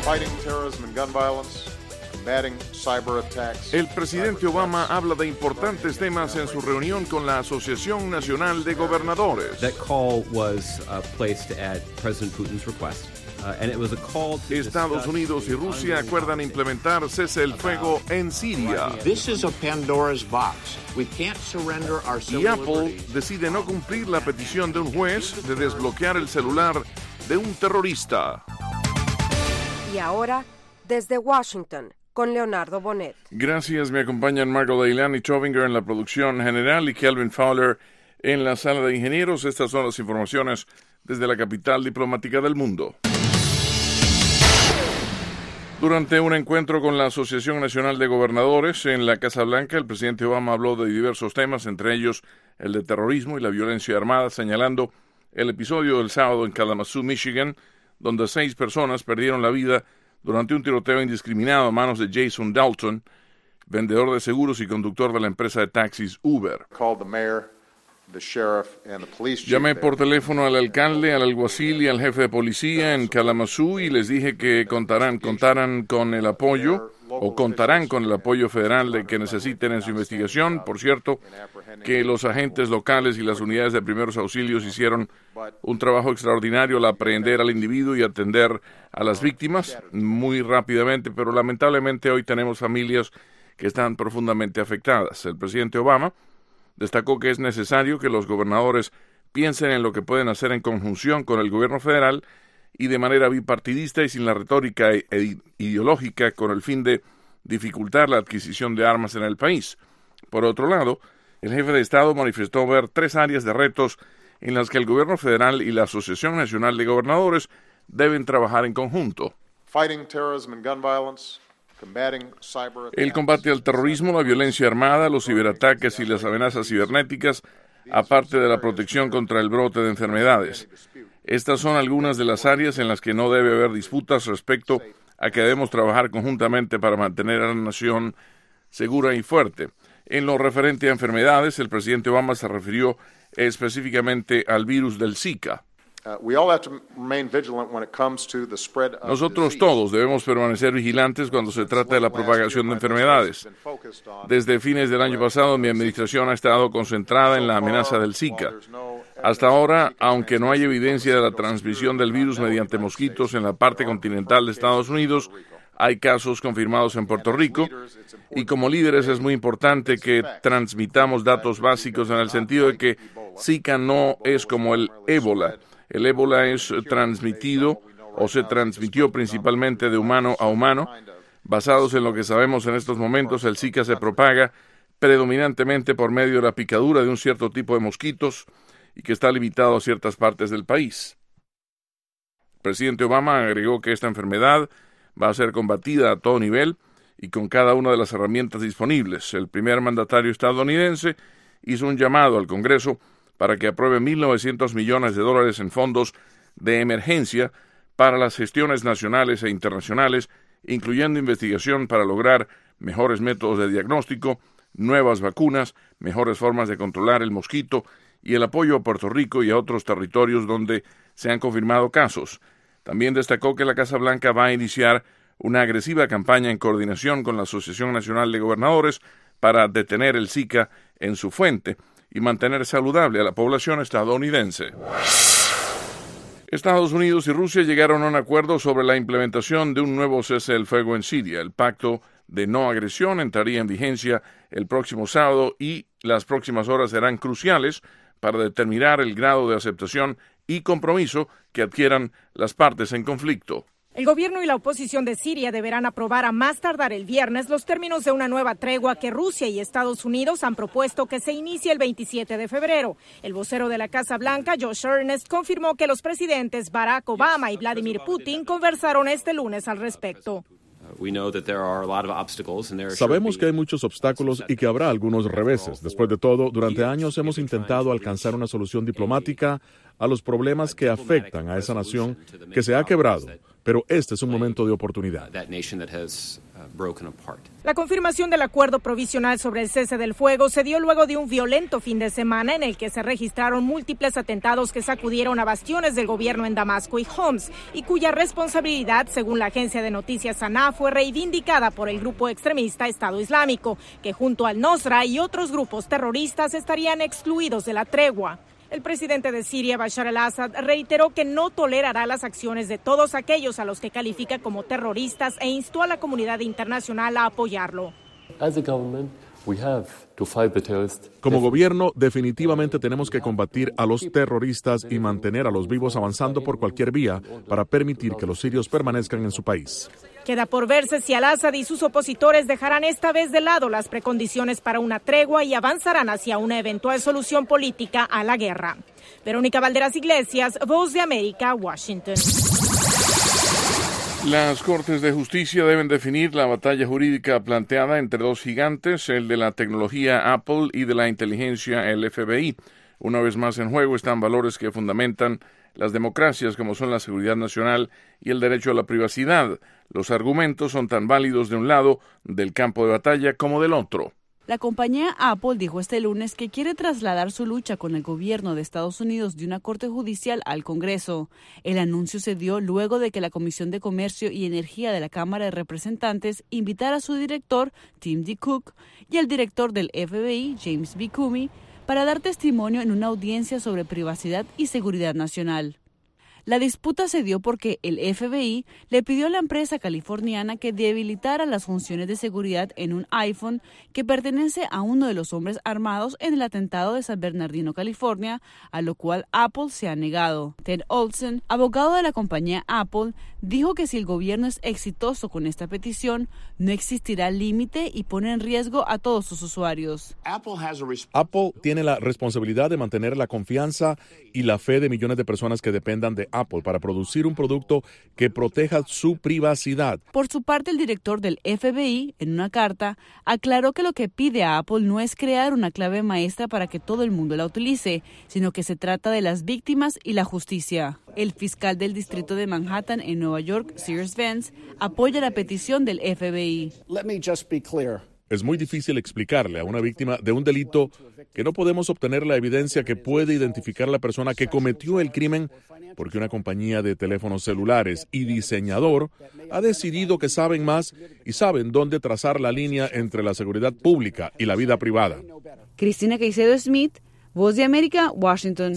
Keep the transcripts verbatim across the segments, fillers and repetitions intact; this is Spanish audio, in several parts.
El presidente Obama habla de importantes temas en su reunión con la Asociación Nacional de Gobernadores. That call was uh, placed at President Putin's request. Uh, and it was a call to Estados Unidos y Rusia acuerdan implementar cese el fuego en Siria. This is a Pandora's box. We can't surrender our civil Y Apple liberties. decide no cumplir la petición de un juez de desbloquear el celular de un terrorista. Y ahora, desde Washington, con Leonardo Bonet. Gracias, me acompañan Margot Leilani Chovinger en la producción general y Kelvin Fowler en la sala de ingenieros. Estas son las informaciones desde la capital diplomática del mundo. Durante un encuentro con la Asociación Nacional de Gobernadores en la Casa Blanca, el presidente Obama habló de diversos temas, entre ellos el de terrorismo y la violencia armada, señalando el episodio del sábado en Kalamazoo, Michigan, donde seis personas perdieron la vida durante un tiroteo indiscriminado a manos de Jason Dalton, vendedor de seguros y conductor de la empresa de taxis Uber. Llamé por teléfono al alcalde, al alguacil y al jefe de policía en Kalamazoo y les dije que contarán, contarán con el apoyo o contarán con el apoyo federal de que necesiten en su investigación. Por cierto, que los agentes locales y las unidades de primeros auxilios hicieron un trabajo extraordinario al aprehender al individuo y atender a las víctimas muy rápidamente, pero lamentablemente hoy tenemos familias que están profundamente afectadas. El presidente Obama destacó que es necesario que los gobernadores piensen en lo que pueden hacer en conjunción con el gobierno federal y de manera bipartidista y sin la retórica e- e- ideológica con el fin de dificultar la adquisición de armas en el país. Por otro lado, el jefe de Estado manifestó ver tres áreas de retos en las que el gobierno federal y la Asociación Nacional de Gobernadores deben trabajar en conjunto. El combate al terrorismo, la violencia armada, los ciberataques y las amenazas cibernéticas, aparte de la protección contra el brote de enfermedades. Estas son algunas de las áreas en las que no debe haber disputas respecto a que debemos trabajar conjuntamente para mantener a la nación segura y fuerte. En lo referente a enfermedades, el presidente Obama se refirió específicamente al virus del Zika. Nosotros todos debemos permanecer vigilantes cuando se trata de la propagación de enfermedades. Desde fines del año pasado, mi administración ha estado concentrada en la amenaza del Zika. Hasta ahora, aunque no hay evidencia de la transmisión del virus mediante mosquitos en la parte continental de Estados Unidos, hay casos confirmados en Puerto Rico, y como líderes es muy importante que transmitamos datos básicos en el sentido de que Zika no es como el ébola. El ébola es transmitido o se transmitió principalmente de humano a humano. Basados en lo que sabemos en estos momentos, el Zika se propaga predominantemente por medio de la picadura de un cierto tipo de mosquitos y que está limitado a ciertas partes del país. El presidente Obama agregó que esta enfermedad va a ser combatida a todo nivel y con cada una de las herramientas disponibles. El primer mandatario estadounidense hizo un llamado al Congreso para que apruebe mil novecientos millones de dólares en fondos de emergencia para las gestiones nacionales e internacionales, incluyendo investigación para lograr mejores métodos de diagnóstico, nuevas vacunas, mejores formas de controlar el mosquito y el apoyo a Puerto Rico y a otros territorios donde se han confirmado casos. También destacó que la Casa Blanca va a iniciar una agresiva campaña en coordinación con la Asociación Nacional de Gobernadores para detener el Zika en su fuente y mantener saludable a la población estadounidense. Estados Unidos y Rusia llegaron a un acuerdo sobre la implementación de un nuevo cese del fuego en Siria. El pacto de no agresión entraría en vigencia el próximo sábado y las próximas horas serán cruciales para determinar el grado de aceptación y compromiso que adquieran las partes en conflicto. El gobierno y la oposición de Siria deberán aprobar a más tardar el viernes los términos de una nueva tregua que Rusia y Estados Unidos han propuesto que se inicie el veintisiete de febrero. El vocero de la Casa Blanca, Josh Earnest, confirmó que los presidentes Barack Obama y Vladimir Putin conversaron este lunes al respecto. Sabemos que hay muchos obstáculos y que habrá algunos reveses. Después de todo, durante años hemos intentado alcanzar una solución diplomática a los problemas que afectan a esa nación que se ha quebrado, pero este es un momento de oportunidad. broken apart. La confirmación del acuerdo provisional sobre el cese del fuego se dio luego de un violento fin de semana en el que se registraron múltiples atentados que sacudieron a bastiones del gobierno en Damasco y Homs, y cuya responsabilidad, según la agencia de noticias SANA, fue reivindicada por el grupo extremista Estado Islámico, que junto al Nusra y otros grupos terroristas estarían excluidos de la tregua. El presidente de Siria, Bashar al-Assad, reiteró que no tolerará las acciones de todos aquellos a los que califica como terroristas e instó a la comunidad internacional a apoyarlo. Como gobierno, definitivamente tenemos que combatir a los terroristas y mantener a los vivos avanzando por cualquier vía para permitir que los sirios permanezcan en su país. Queda por verse si al-Assad y sus opositores dejarán esta vez de lado las precondiciones para una tregua y avanzarán hacia una eventual solución política a la guerra. Verónica Valderas Iglesias, Voz de América, Washington. Las Cortes de Justicia deben definir la batalla jurídica planteada entre dos gigantes, el de la tecnología Apple y de la inteligencia, el F B I. Una vez más en juego están valores que fundamentan las democracias, como son la seguridad nacional y el derecho a la privacidad. Los argumentos son tan válidos de un lado del campo de batalla como del otro. La compañía Apple dijo este lunes que quiere trasladar su lucha con el gobierno de Estados Unidos de una corte judicial al Congreso. El anuncio se dio luego de que la Comisión de Comercio y Energía de la Cámara de Representantes invitara a su director, Tim D. Cook, y al director del F B I, James B. Comey, para dar testimonio en una audiencia sobre privacidad y seguridad nacional. La disputa se dio porque el F B I le pidió a la empresa californiana que debilitara las funciones de seguridad en un iPhone que pertenece a uno de los hombres armados en el atentado de San Bernardino, California, a lo cual Apple se ha negado. Ted Olson, abogado de la compañía Apple, dijo que si el gobierno es exitoso con esta petición, no existirá límite y pone en riesgo a todos sus usuarios. Apple tiene la responsabilidad de mantener la confianza y la fe de millones de personas que dependan de Apple para producir un producto que proteja su privacidad. Por su parte, el director del F B I, en una carta, aclaró que lo que pide a Apple no es crear una clave maestra para que todo el mundo la utilice, sino que se trata de las víctimas y la justicia. El fiscal del distrito de Manhattan en Nueva York, Cyrus Vance, apoya la petición del F B I. Let me just be clear. Es muy difícil explicarle a una víctima de un delito que no podemos obtener la evidencia que puede identificar a la persona que cometió el crimen porque una compañía de teléfonos celulares y diseñador ha decidido que saben más y saben dónde trazar la línea entre la seguridad pública y la vida privada. Cristina Caicedo Smith, Voz de América, Washington.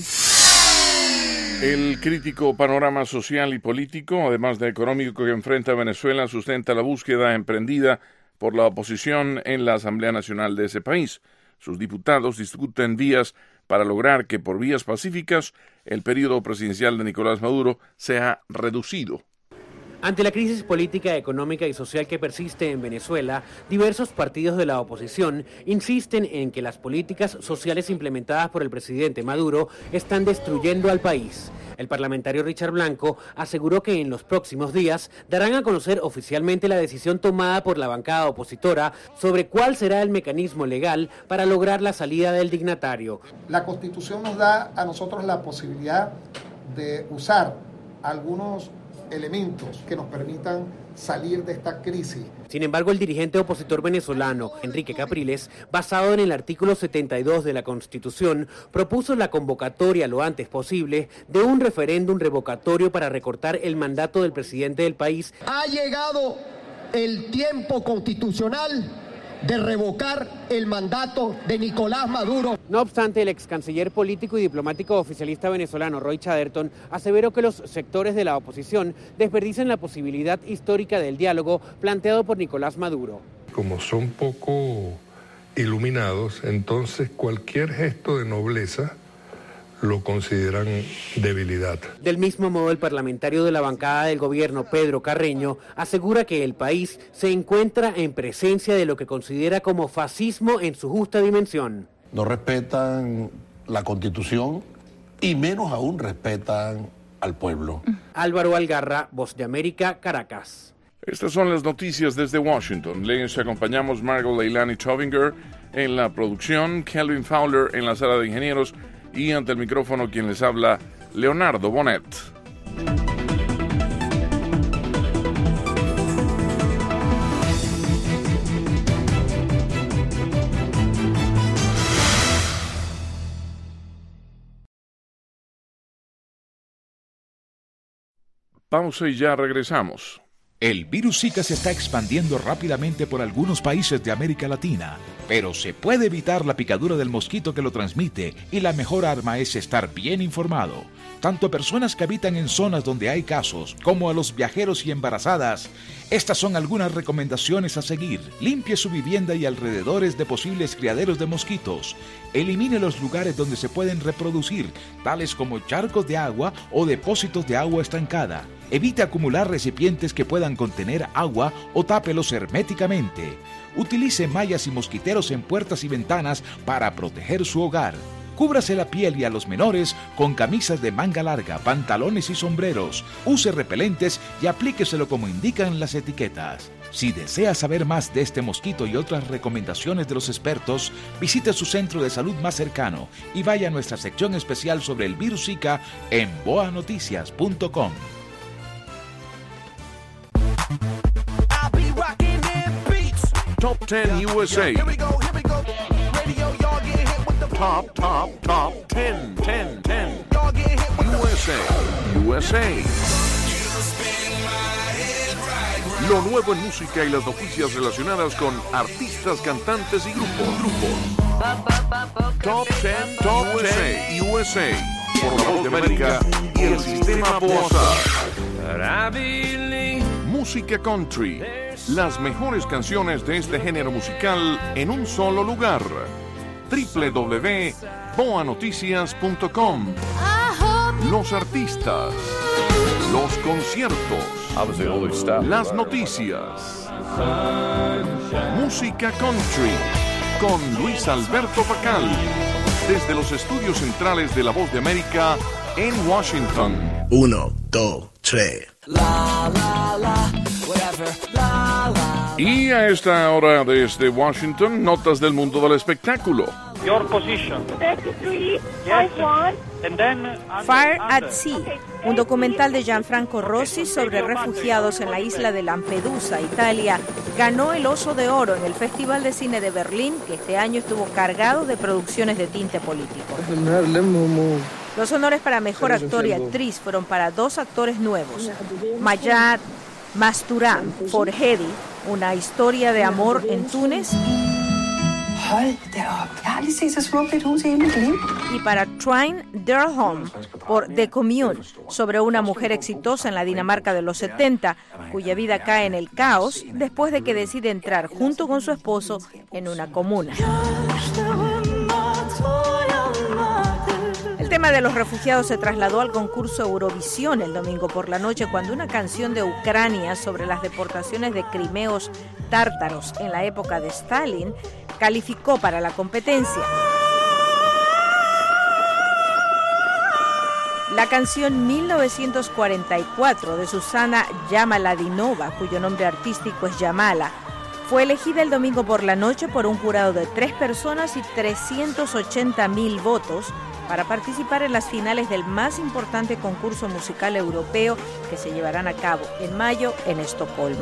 El crítico panorama social y político, además de económico que enfrenta Venezuela, sustenta la búsqueda emprendida por la oposición en la Asamblea Nacional de ese país. Sus diputados discuten vías para lograr que por vías pacíficas el periodo presidencial de Nicolás Maduro sea reducido. Ante la crisis política, económica y social que persiste en Venezuela, diversos partidos de la oposición insisten en que las políticas sociales implementadas por el presidente Maduro están destruyendo al país. El parlamentario Richard Blanco aseguró que en los próximos días darán a conocer oficialmente la decisión tomada por la bancada opositora sobre cuál será el mecanismo legal para lograr la salida del dignatario. La Constitución nos da a nosotros la posibilidad de usar algunos elementos que nos permitan salir de esta crisis. Sin embargo, el dirigente opositor venezolano, Enrique Capriles, basado en el artículo setenta y dos de la Constitución, propuso la convocatoria lo antes posible de un referéndum revocatorio para recortar el mandato del presidente del país. Ha llegado el tiempo constitucional de revocar el mandato de Nicolás Maduro. No obstante, el ex canciller político y diplomático oficialista venezolano Roy Chatterton aseveró que los sectores de la oposición desperdician la posibilidad histórica del diálogo planteado por Nicolás Maduro. Como son poco iluminados, entonces cualquier gesto de nobleza lo consideran debilidad. Del mismo modo, el parlamentario de la bancada del gobierno, Pedro Carreño, asegura que el país se encuentra en presencia de lo que considera como fascismo en su justa dimensión. No respetan la Constitución y menos aún respetan al pueblo. Álvaro Algarra, Voz de América, Caracas. Estas son las noticias desde Washington. Les acompañamos Margot Leilani Chovinger en la producción, Kelvin Fowler en la sala de ingenieros, y ante el micrófono quien les habla, Leonardo Bonet. Pausa y ya regresamos. El virus Zika se está expandiendo rápidamente por algunos países de América Latina, pero se puede evitar la picadura del mosquito que lo transmite y la mejor arma es estar bien informado. Tanto a personas que habitan en zonas donde hay casos, como a los viajeros y embarazadas. Estas son algunas recomendaciones a seguir. Limpie su vivienda y alrededores de posibles criaderos de mosquitos. Elimine los lugares donde se pueden reproducir, tales como charcos de agua o depósitos de agua estancada. Evite acumular recipientes que puedan contener agua o tápelos herméticamente. Utilice mallas y mosquiteros en puertas y ventanas para proteger su hogar. Cúbrase la piel y a los menores con camisas de manga larga, pantalones y sombreros. Use repelentes y aplíqueselo como indican las etiquetas. Si desea saber más de este mosquito y otras recomendaciones de los expertos, visite su centro de salud más cercano y vaya a nuestra sección especial sobre el virus Zika en boa noticias punto com. Top ten U S A. Top, top, top ten, ten, ten. U S A, U S A. Lo nuevo en música y las noticias relacionadas con artistas, cantantes y grupos. grupos. Top ten, Top ten U S A. Por la Voz de América y el Sistema Boazar. Música country. Las mejores canciones de este género musical en un solo lugar. doble u doble u doble u punto boa noticias punto com. Los artistas, los conciertos, las noticias. Música country con Luis Alberto Pacal, desde los estudios centrales de La Voz de América en Washington. Uno, dos, tres. La, la, la, whatever, la, la. Y a esta hora desde Washington, notas del mundo del espectáculo. Your position. thirty-three, Yes. one. And then under, Fire under. at Sea, un documental de Gianfranco Rossi sobre refugiados en la isla de Lampedusa, Italia, ganó el Oso de Oro en el Festival de Cine de Berlín, que este año estuvo cargado de producciones de tinte político. Los honores para mejor actor y actriz fueron para dos actores nuevos, Mayad Masturam por Hedi, una historia de amor en Túnez, y para Trine Derholm por The Commune, sobre una mujer exitosa en la Dinamarca de los setenta, cuya vida cae en el caos después de que decide entrar junto con su esposo en una comuna. El tema de los refugiados se trasladó al concurso Eurovisión el domingo por la noche, cuando una canción de Ucrania sobre las deportaciones de crimeos tártaros en la época de Stalin calificó para la competencia. La canción mil novecientos cuarenta y cuatro de Susana Yamaladinova, cuyo nombre artístico es Yamala, fue elegida el domingo por la noche por un jurado de tres personas y trescientos ochenta mil votos para participar en las finales del más importante concurso musical europeo que se llevarán a cabo en mayo en Estocolmo.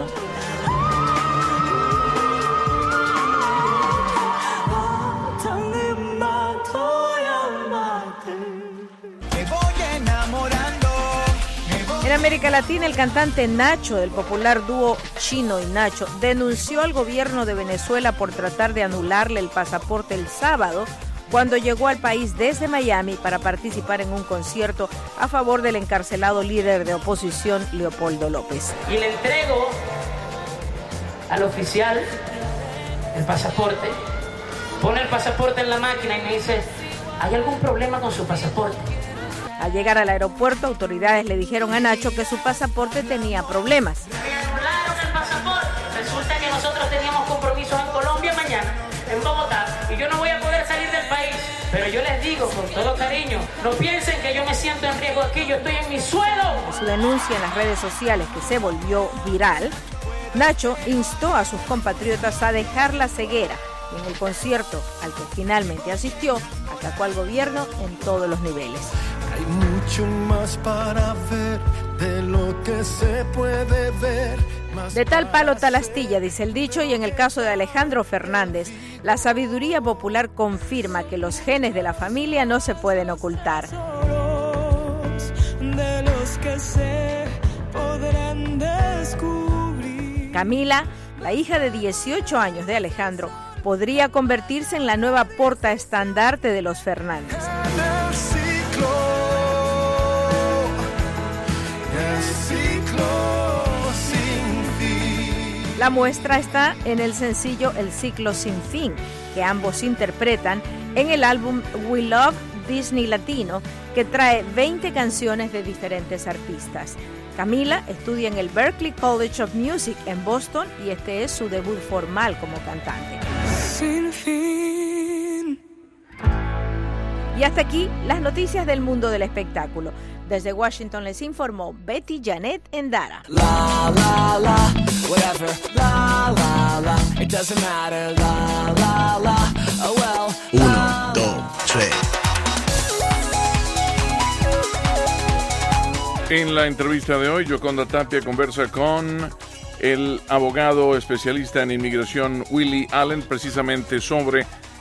En América Latina, el cantante Nacho, del popular dúo Chino y Nacho, denunció al gobierno de Venezuela por tratar de anularle el pasaporte el sábado, cuando llegó al país desde Miami para participar en un concierto a favor del encarcelado líder de oposición, Leopoldo López. Y le entrego al oficial el pasaporte, pone el pasaporte en la máquina y me dice, ¿hay algún problema con su pasaporte? Al llegar al aeropuerto, autoridades le dijeron a Nacho que su pasaporte tenía problemas. Me anularon el pasaporte. Resulta que nosotros teníamos compromisos en Colombia mañana, en Bogotá, y yo no voy a poder salir del país. Pero yo les digo con todo cariño, no piensen que yo me siento en riesgo aquí, yo estoy en mi suelo. En su denuncia en las redes sociales, que se volvió viral, Nacho instó a sus compatriotas a dejar la ceguera y en el concierto al que finalmente asistió, atacó al gobierno en todos los niveles. Hay mucho más para ver de lo que se puede ver. De tal palo tal astilla, dice el dicho, y en el caso de Alejandro Fernández, la sabiduría popular confirma que los genes de la familia no se pueden ocultar. De los que sé por Camila, la hija de dieciocho años de Alejandro, podría convertirse en la nueva portaestandarte de los Fernández. La muestra está en el sencillo El Ciclo Sin Fin, que ambos interpretan en el álbum We Love Disney Latino, que trae veinte canciones de diferentes artistas. Camila estudia en el Berklee College of Music en Boston y este es su debut formal como cantante. Sin fin. Y hasta aquí las noticias del mundo del espectáculo. Desde Washington les informó Betty Janet Endara. La, la, la, whatever, la, la, la, it doesn't matter, la, la, la, oh well. Uno, dos, tres. En la entrevista de hoy, Yoconda Tapia conversa con el abogado especialista en inmigración Willie Allen precisamente sobre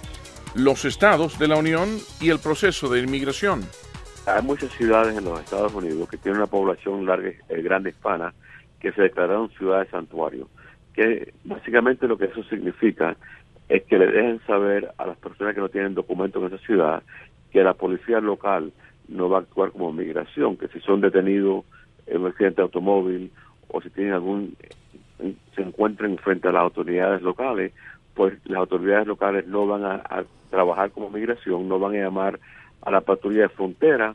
los estados de la Unión y el proceso de inmigración. Hay muchas ciudades en los Estados Unidos que tienen una población larga, eh, grande hispana que se declararon ciudades santuario, que básicamente lo que eso significa es que le dejen saber a las personas que no tienen documentos en esa ciudad que la policía local no va a actuar como migración, que si son detenidos en un accidente de automóvil o si tienen algún se encuentren frente a las autoridades locales, pues las autoridades locales no van a, a trabajar como migración, no van a llamar a la patrulla de frontera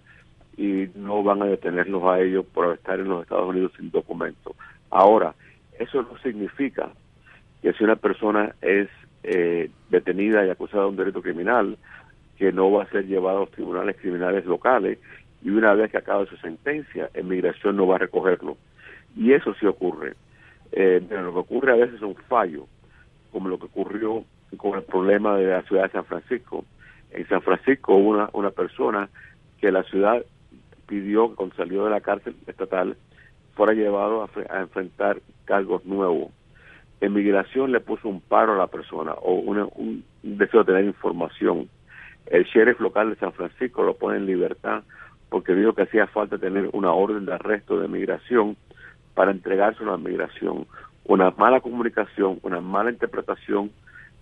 y no van a detenerlos a ellos por estar en los Estados Unidos sin documentos. Ahora, eso no significa que si una persona es eh, detenida y acusada de un delito criminal, que no va a ser llevada a los tribunales criminales locales y una vez que acabe su sentencia, inmigración no va a recogerlo. Y eso sí ocurre. Eh, lo que ocurre a veces es un fallo, como lo que ocurrió con el problema de la ciudad de San Francisco. En San Francisco hubo una, una persona que la ciudad pidió, cuando salió de la cárcel estatal, fuera llevado a, a enfrentar cargos nuevos. Inmigración le puso un paro a la persona o una, un, un deseo de tener información. El sheriff local de San Francisco lo pone en libertad porque dijo que hacía falta tener una orden de arresto de migración para entregarse a la migración. Una mala comunicación, una mala interpretación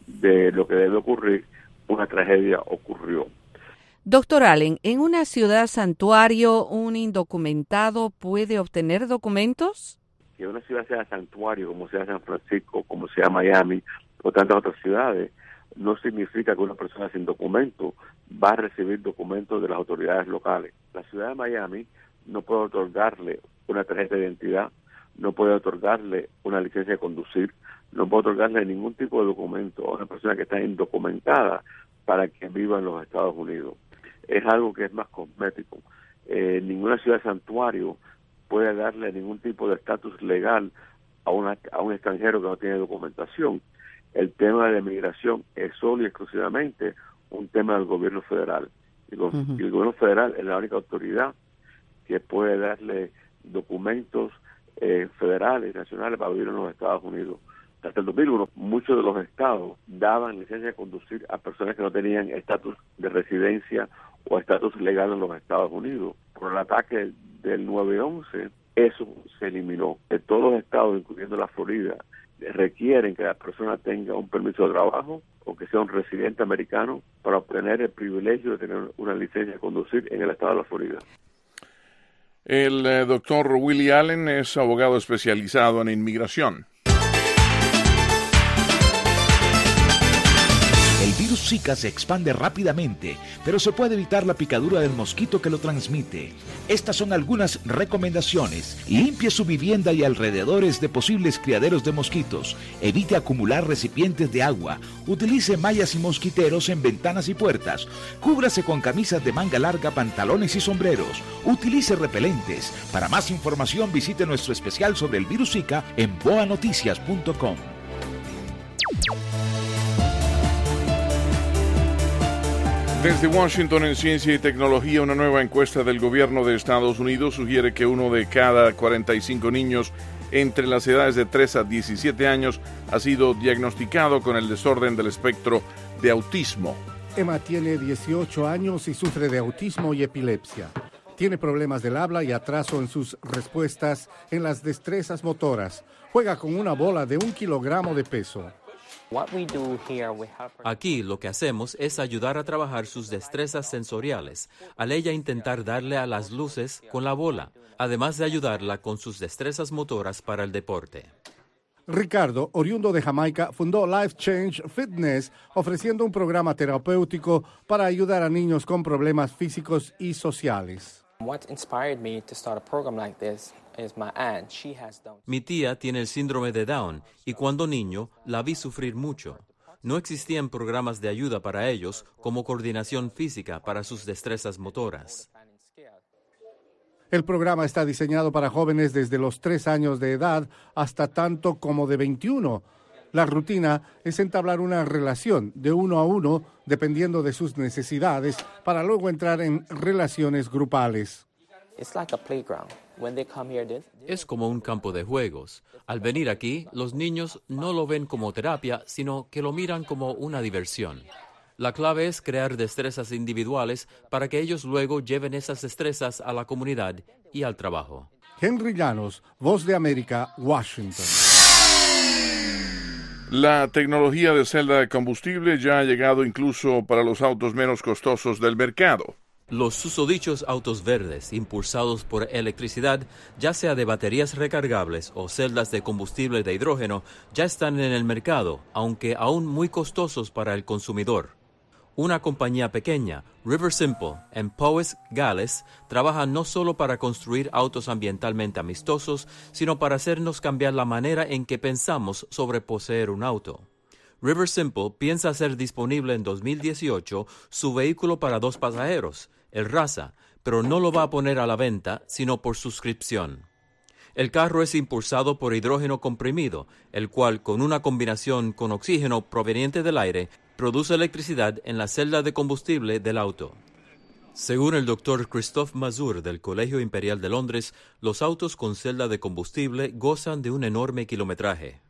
de lo que debe ocurrir, una tragedia ocurrió. Doctor Allen, ¿en una ciudad santuario un indocumentado puede obtener documentos? Que una ciudad sea santuario, como sea San Francisco, como sea Miami, o tantas otras ciudades, no significa que una persona sin documento va a recibir documentos de las autoridades locales. La ciudad de Miami no puede otorgarle una tarjeta de identidad, no puede otorgarle una licencia de conducir, no puede otorgarle ningún tipo de documento a una persona que está indocumentada para que viva en los Estados Unidos. Es algo que es más cosmético. Eh, ninguna ciudad santuario puede darle ningún tipo de estatus legal a, una, a un extranjero que no tiene documentación. El tema de migración es solo y exclusivamente un tema del gobierno federal. Y, uh-huh. y el gobierno federal es la única autoridad que puede darle documentos eh, federales y nacionales para vivir en los Estados Unidos. Hasta el dos mil uno, muchos de los estados daban licencia de conducir a personas que no tenían estatus de residencia o estatus legal en los Estados Unidos. Por el ataque del nueve once, eso se eliminó. De todos los estados, incluyendo la Florida, requieren que la persona tenga un permiso de trabajo o que sea un residente americano para obtener el privilegio de tener una licencia de conducir en el estado de la Florida. El eh, doctor Willie Allen es abogado especializado en inmigración. El virus Zika se expande rápidamente, pero se puede evitar la picadura del mosquito que lo transmite. Estas son algunas recomendaciones. Limpie su vivienda y alrededores de posibles criaderos de mosquitos. Evite acumular recipientes de agua. Utilice mallas y mosquiteros en ventanas y puertas. Cúbrase con camisas de manga larga, pantalones y sombreros. Utilice repelentes. Para más información visite nuestro especial sobre el virus Zika en boa noticias punto com. Desde Washington, en Ciencia y Tecnología, una nueva encuesta del gobierno de Estados Unidos sugiere que uno de cada cuarenta y cinco niños entre las edades de tres a diecisiete años ha sido diagnosticado con el desorden del espectro de autismo. Emma tiene dieciocho años y sufre de autismo y epilepsia. Tiene problemas del habla y atraso en sus respuestas en las destrezas motoras. Juega con una bola de un kilogramo de peso. Aquí lo que hacemos es ayudar a trabajar sus destrezas sensoriales, al ella intentar darle a las luces con la bola, además de ayudarla con sus destrezas motoras para el deporte. Ricardo, oriundo de Jamaica, fundó Life Change Fitness, ofreciendo un programa terapéutico para ayudar a niños con problemas físicos y sociales. Mi tía tiene el síndrome de Down y cuando niño la vi sufrir mucho. No existían programas de ayuda para ellos como coordinación física para sus destrezas motoras. El programa está diseñado para jóvenes desde los tres años de edad hasta tanto como de veintiuno. La rutina es entablar una relación de uno a uno dependiendo de sus necesidades para luego entrar en relaciones grupales. Es como un campo de juegos. Al venir aquí, los niños no lo ven como terapia, sino que lo miran como una diversión. La clave es crear destrezas individuales para que ellos luego lleven esas destrezas a la comunidad y al trabajo. Henry Llanos, Voz de América, Washington. La tecnología de celda de combustible ya ha llegado incluso para los autos menos costosos del mercado. Los susodichos autos verdes, impulsados por electricidad, ya sea de baterías recargables o celdas de combustible de hidrógeno, ya están en el mercado, aunque aún muy costosos para el consumidor. Una compañía pequeña, River Simple, en Powys, Gales, trabaja no solo para construir autos ambientalmente amistosos, sino para hacernos cambiar la manera en que pensamos sobre poseer un auto. River Simple piensa hacer disponible en dos mil dieciocho su vehículo para dos pasajeros, el Raza, pero no lo va a poner a la venta, sino por suscripción. El carro es impulsado por hidrógeno comprimido, el cual, con una combinación con oxígeno proveniente del aire, produce electricidad en la celda de combustible del auto. Según el doctor Christophe Mazur del Colegio Imperial de Londres, los autos con celda de combustible gozan de un enorme kilometraje.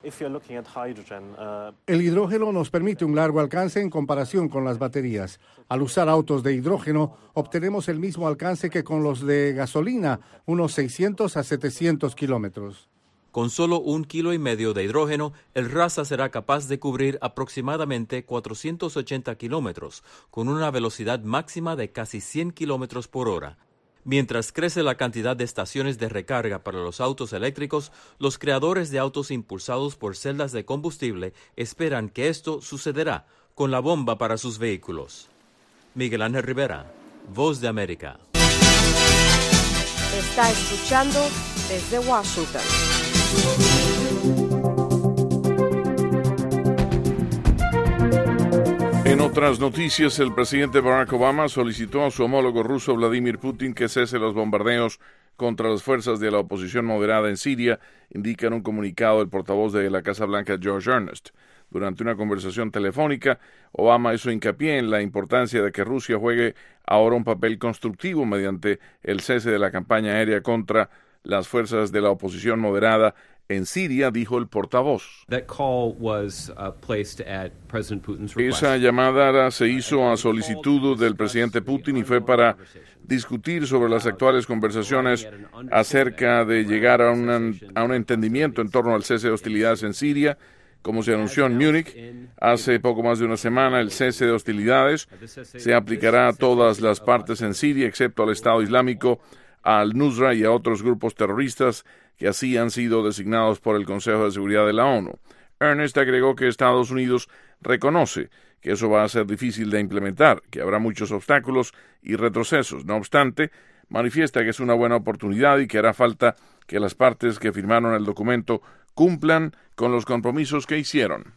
El hidrógeno nos permite un largo alcance en comparación con las baterías. Al usar autos de hidrógeno, obtenemos el mismo alcance que con los de gasolina, unos seiscientos a setecientos kilómetros. Con solo un kilo y medio de hidrógeno, el Raza será capaz de cubrir aproximadamente cuatrocientos ochenta kilómetros, con una velocidad máxima de casi cien kilómetros por hora. Mientras crece la cantidad de estaciones de recarga para los autos eléctricos, los creadores de autos impulsados por celdas de combustible esperan que esto sucederá con la bomba para sus vehículos. Miguel Ángel Rivera, Voz de América. Está escuchando desde Washington. En otras noticias, el presidente Barack Obama solicitó a su homólogo ruso Vladimir Putin que cese los bombardeos contra las fuerzas de la oposición moderada en Siria, indica en un comunicado el portavoz de la Casa Blanca, George Ernest. Durante una conversación telefónica, Obama hizo hincapié en la importancia de que Rusia juegue ahora un papel constructivo mediante el cese de la campaña aérea contra las fuerzas de la oposición moderada en Siria, dijo el portavoz. Esa llamada se hizo a solicitud del presidente Putin y fue para discutir sobre las actuales conversaciones acerca de llegar a, una, a un entendimiento en torno al cese de hostilidades en Siria. Como se anunció en Múnich hace poco más de una semana, el cese de hostilidades se aplicará a todas las partes en Siria, excepto al Estado Islámico, al-Nusra y a otros grupos terroristas que así han sido designados por el Consejo de Seguridad de la ONU. Ernest agregó que Estados Unidos reconoce que eso va a ser difícil de implementar, que habrá muchos obstáculos y retrocesos. No obstante, manifiesta que es una buena oportunidad y que hará falta que las partes que firmaron el documento cumplan con los compromisos que hicieron.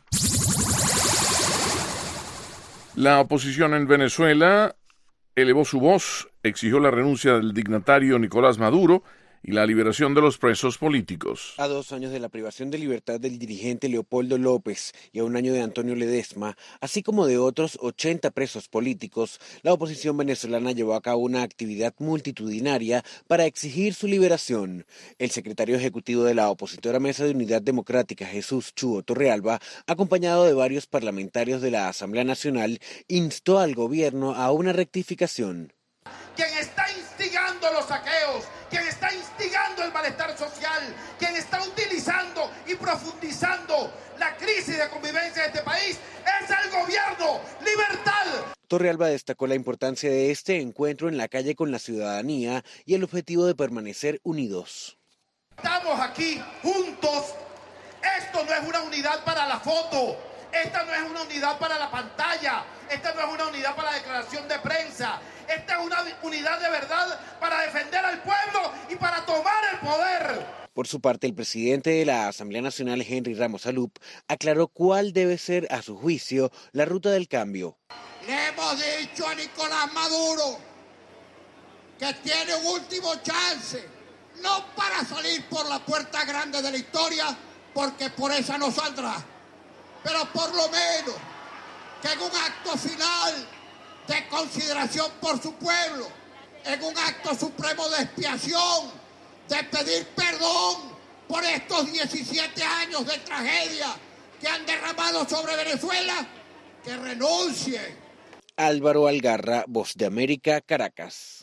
La oposición en Venezuela elevó su voz, exigió la renuncia del dignatario Nicolás Maduro y la liberación de los presos políticos. A dos años de la privación de libertad del dirigente Leopoldo López y a un año de Antonio Ledesma, así como de otros ochenta presos políticos, la oposición venezolana llevó a cabo una actividad multitudinaria para exigir su liberación. El secretario ejecutivo de la opositora Mesa de Unidad Democrática, Jesús Chuo Torrealba, acompañado de varios parlamentarios de la Asamblea Nacional, instó al gobierno a una rectificación. Quien está instigando instigando los saqueos, quien está instigando el malestar social, quien está utilizando y profundizando la crisis de convivencia de este país, es el gobierno Libertad. Torrealba destacó la importancia de este encuentro en la calle con la ciudadanía y el objetivo de permanecer unidos. Estamos aquí juntos. Esto no es una unidad para la foto. Esta no es una unidad para la pantalla, esta no es una unidad para la declaración de prensa, esta es una unidad de verdad para defender al pueblo y para tomar el poder. Por su parte, el presidente de la Asamblea Nacional, Henry Ramos Alup, aclaró cuál debe ser, a su juicio, la ruta del cambio. Le hemos dicho a Nicolás Maduro que tiene un último chance, no para salir por la puerta grande de la historia, porque por esa no saldrá, pero por lo menos que en un acto final de consideración por su pueblo, en un acto supremo de expiación, de pedir perdón por estos diecisiete años de tragedia que han derramado sobre Venezuela, que renuncie. Álvaro Algarra, Voz de América, Caracas.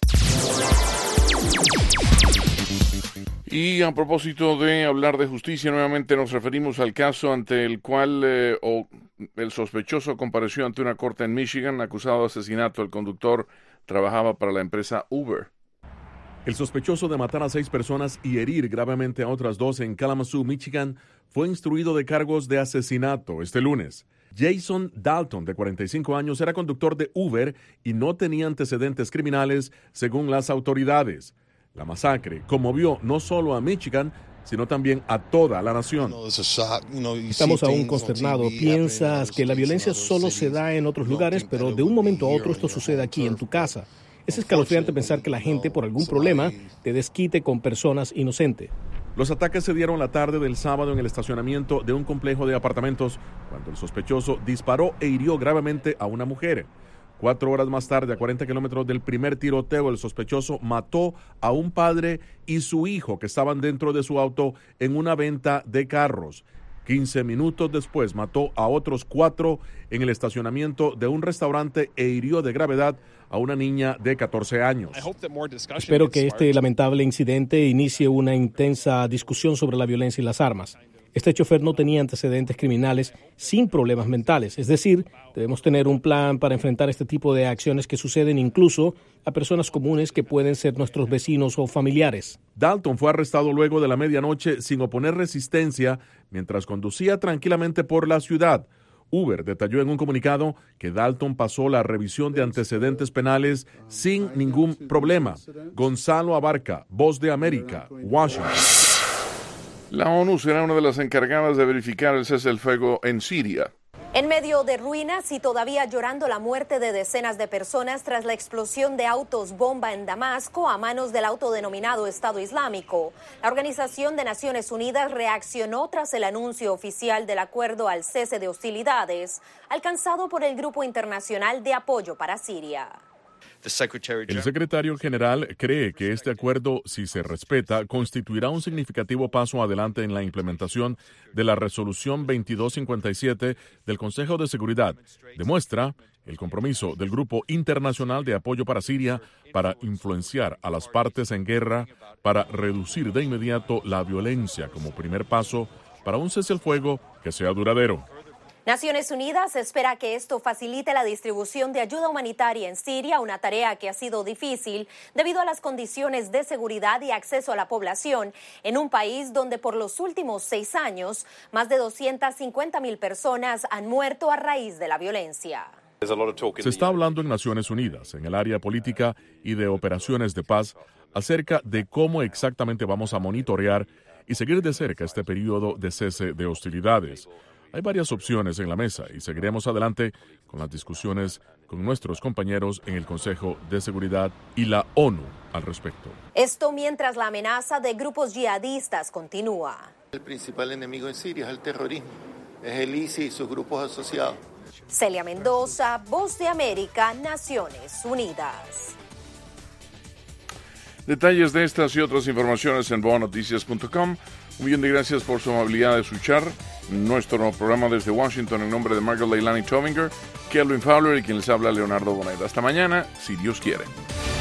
Y a propósito de hablar de justicia, nuevamente nos referimos al caso ante el cual eh, o el sospechoso compareció ante una corte en Michigan acusado de asesinato. El conductor trabajaba para la empresa Uber. El sospechoso de matar a seis personas y herir gravemente a otras dos en Kalamazoo, Michigan, fue instruido de cargos de asesinato este lunes. Jason Dalton, de cuarenta y cinco años, era conductor de Uber y no tenía antecedentes criminales, según las autoridades. La masacre conmovió no solo a Michigan, sino también a toda la nación. Estamos aún consternados. Piensas que la violencia solo se da en otros lugares, pero de un momento a otro esto sucede aquí en tu casa. Es escalofriante pensar que la gente, por algún problema, te desquite con personas inocentes. Los ataques se dieron la tarde del sábado en el estacionamiento de un complejo de apartamentos, cuando el sospechoso disparó e hirió gravemente a una mujer. Cuatro horas más tarde, a cuarenta kilómetros del primer tiroteo, el sospechoso mató a un padre y su hijo que estaban dentro de su auto en una venta de carros. quince minutos después, mató a otros cuatro en el estacionamiento de un restaurante e hirió de gravedad a una niña de catorce años. Espero que este lamentable incidente inicie una intensa discusión sobre la violencia y las armas. Este chofer no tenía antecedentes criminales sin problemas mentales. Es decir, debemos tener un plan para enfrentar este tipo de acciones que suceden incluso a personas comunes que pueden ser nuestros vecinos o familiares. Dalton fue arrestado luego de la medianoche sin oponer resistencia mientras conducía tranquilamente por la ciudad. Uber detalló en un comunicado que Dalton pasó la revisión de antecedentes penales sin ningún problema. Gonzalo Abarca, Voz de América, Washington. La ONU será una de las encargadas de verificar el cese del fuego en Siria. En medio de ruinas y todavía llorando la muerte de decenas de personas tras la explosión de autos bomba en Damasco a manos del autodenominado Estado Islámico, la Organización de Naciones Unidas reaccionó tras el anuncio oficial del acuerdo al cese de hostilidades alcanzado por el Grupo Internacional de Apoyo para Siria. El secretario general cree que este acuerdo, si se respeta, constituirá un significativo paso adelante en la implementación de la resolución veintidós cincuenta y siete del Consejo de Seguridad. Demuestra el compromiso del Grupo Internacional de Apoyo para Siria para influenciar a las partes en guerra para reducir de inmediato la violencia como primer paso para un cese al fuego que sea duradero. Naciones Unidas espera que esto facilite la distribución de ayuda humanitaria en Siria, una tarea que ha sido difícil debido a las condiciones de seguridad y acceso a la población en un país donde por los últimos seis años más de doscientas cincuenta mil personas han muerto a raíz de la violencia. Se está hablando en Naciones Unidas, en el área política y de operaciones de paz, acerca de cómo exactamente vamos a monitorear y seguir de cerca este periodo de cese de hostilidades. Hay varias opciones en la mesa y seguiremos adelante con las discusiones con nuestros compañeros en el Consejo de Seguridad y la ONU al respecto. Esto mientras la amenaza de grupos yihadistas continúa. El principal enemigo en Siria es el terrorismo, es el I S I y sus grupos asociados. Celia Mendoza, Voz de América, Naciones Unidas. Detalles de estas y otras informaciones en boa noticias punto com. Un millón de gracias por su amabilidad de escuchar nuestro nuevo programa desde Washington en nombre de Margaret Leilani Tovinger, Kelvin Fowler y quien les habla Leonardo Bonet. Hasta mañana, si Dios quiere.